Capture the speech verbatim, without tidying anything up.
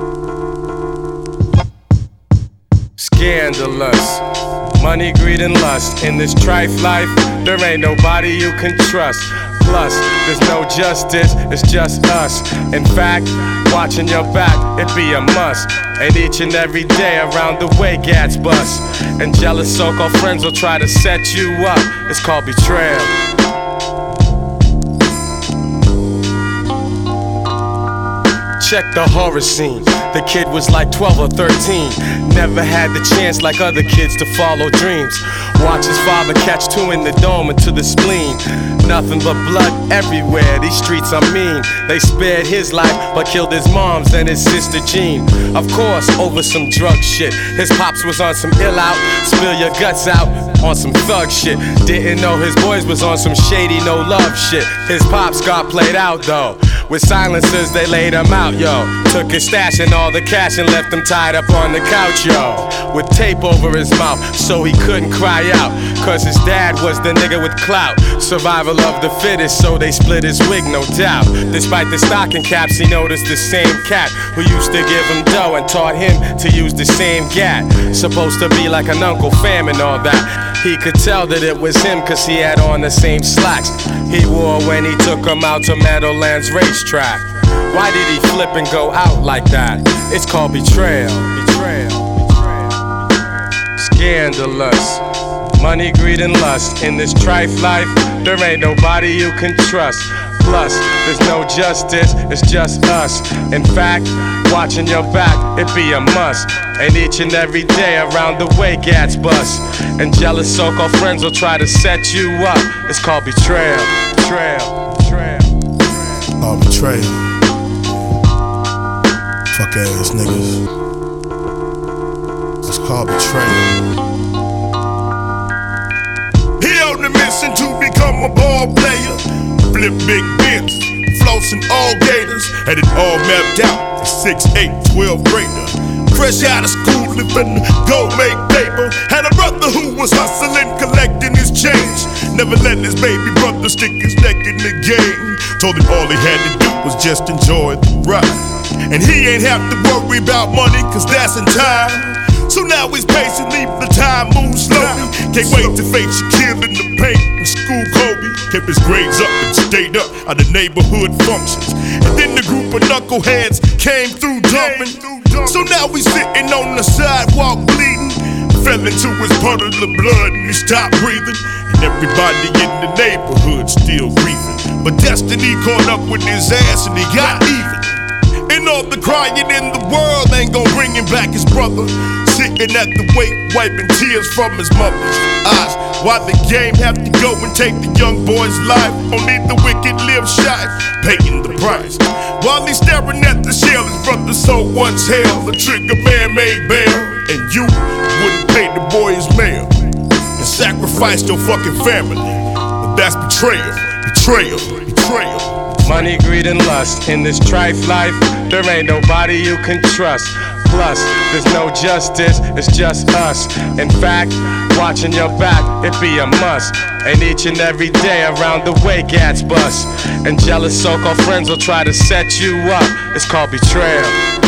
Scandalous. Money, greed, and lust. In this trife life, there ain't nobody you can trust. Plus, there's no justice, it's just us. In fact, watching your back, it be a must. And each and every day around the way, gats bust. And jealous so-called friends will try to set you up. It's called betrayal. Check the horror scene. The kid was like twelve or thirteen. Never had the chance like other kids to follow dreams. Watch his father catch two in the dome and to the spleen. Nothing but blood everywhere, these streets are mean. They spared his life but killed his mom's and his sister Jean. Of course, over some drug shit. His pops was on some ill out, spill your guts out on some thug shit. Didn't know his boys was on some shady no love shit. His pops got played out though. With silencers they laid him out, yo. Took his stash and all the cash and left him tied up on the couch, yo. With tape over his mouth so he couldn't cry out. Cause his dad was the nigga with clout. Survival of the fittest, so they split his wig, no doubt. Despite the stocking caps, he noticed the same cat who used to give him dough and taught him to use the same gat. Supposed to be like an Uncle Fam and all that. He could tell that it was him cause he had on the same slacks he wore when he took him out to Meadowlands racetrack. Why did he flip and go out like that? It's called betrayal. Betrayal. Scandalous. Money, greed, and lust. In this trife life, there ain't nobody you can trust. Plus, there's no justice, it's just us. In fact, watching your back, it be a must. And each and every day around the way, gats bust. And jealous so-called friends will try to set you up. It's called betrayal. Betrayal. Betrayal. Oh, betrayal. Fuck ass niggas. It's called betrayal. He on the mission to become a ball player. Flip big bins, flossing all gators. Had it all mapped out. six, eight, twelve grader. Fresh out of school, living to go make paper. Had a brother who was hustling, collecting his change. Never let his baby brother stick his neck in the game. Told him all he had to do was just enjoy the ride. And he ain't have to worry about money, cause that's in time. So now he's patiently, the time moves slowly. Can't wait to face Shaquille in the paint and school Kobe. Kept his grades up and stayed up at the neighborhood functions. And then the group of knuckleheads came through dumping. So now he's sitting on the sidewalk bleeding. Fell into his puddle of blood and he stopped breathing. And everybody in the neighborhood still grieving. But destiny caught up with his ass and he got even. And all the crying in the world ain't gon' bring him back his brother. Sitting at the wake, wiping tears from his mother's eyes. Why the game have to go and take the young boy's life? Only the wicked live shy, paying the price. While he's staring at the shell, his brother so once held. The trigger man made bail, and you wouldn't pay the boy his mail. And sacrificed your fucking family. But that's betrayal, betrayal, betrayal. Money, greed, and lust. In this trife life, there ain't nobody you can trust. Plus, there's no justice, it's just us. In fact, watching your back, it be a must. And each and every day around the way, gats bust. And jealous so-called friends will try to set you up. It's called betrayal.